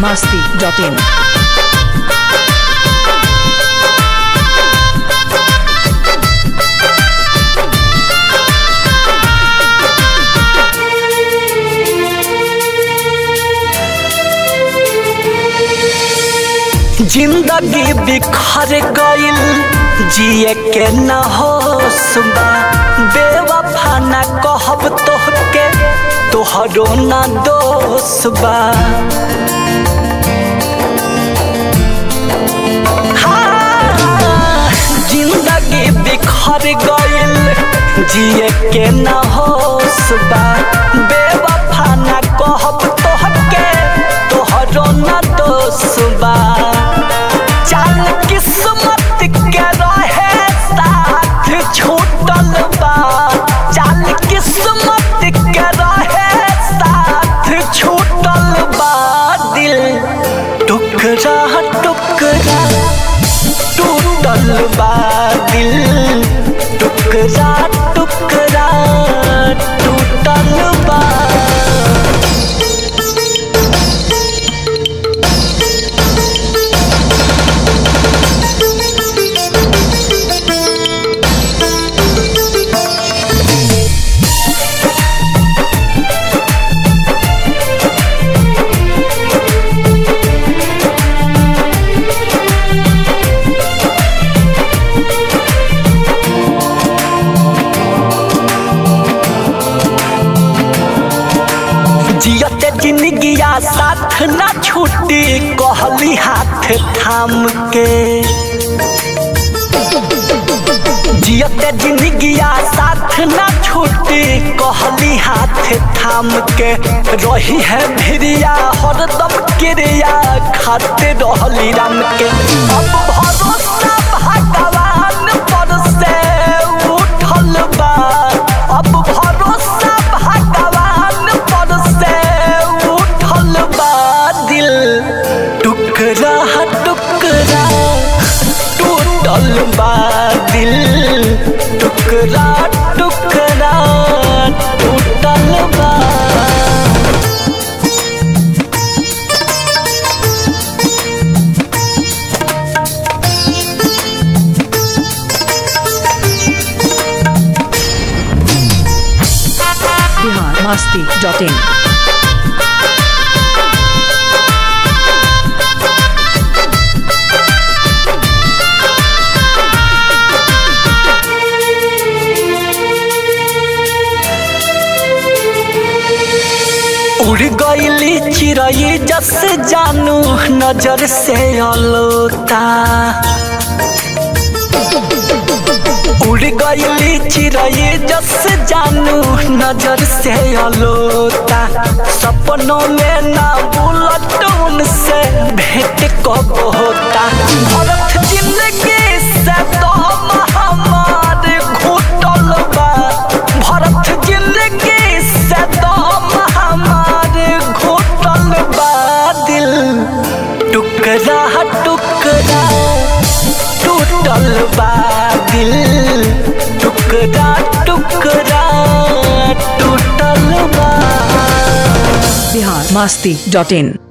biharmasti.in। जिंदगी बिखर गइल जिए के न होशबा बेवफा न कहब तोहके तोहरो न दोषबा। जिंदगी बिखर गइल जिए के न होशबा बेवफा न कहब तोहके तोहरो न दोषबा। चल किस्मत के रहे साथ छूटल बा चल किस्मत के रहे साथ छूटल बा। दिल टुकड़ा टुकड़ा टूटल बा दिल टुकड़ा टुकड़ा टूटल बा। जियते जिंदगिया साथ ना छूटी कहली हाथ थाम के। जियते जिंदगिया साथ ना छूटी कहली हाथ थाम के। रही है भिरिया हरदम क्रिया खाते रहली राम के। अब भरोसा भगवान पर से उठल बा अब भरोसा भगवान पर से उठल बा। दिल टुकड़ा टुकड़ा टूटल बा दिल टुकड़ा टुकड़ा टूटल बा। biharmasti.in। उड़ गइली चिड़ै जस जानू नजर से अलोता। उड़ गइली चिड़ै जस जानू नजर से अलोता। सपनों में ना बुलट उनसे भेंट कब होता। भरत जिंदगी से तो हमार घुटल बा भरत जिंदगी से तो हमार घुटल बा। दिल टुकड़ा टुकड़ा टूटल बा दिल टुकड़ा टुकड़ा टूटल बा। biharmasti.in।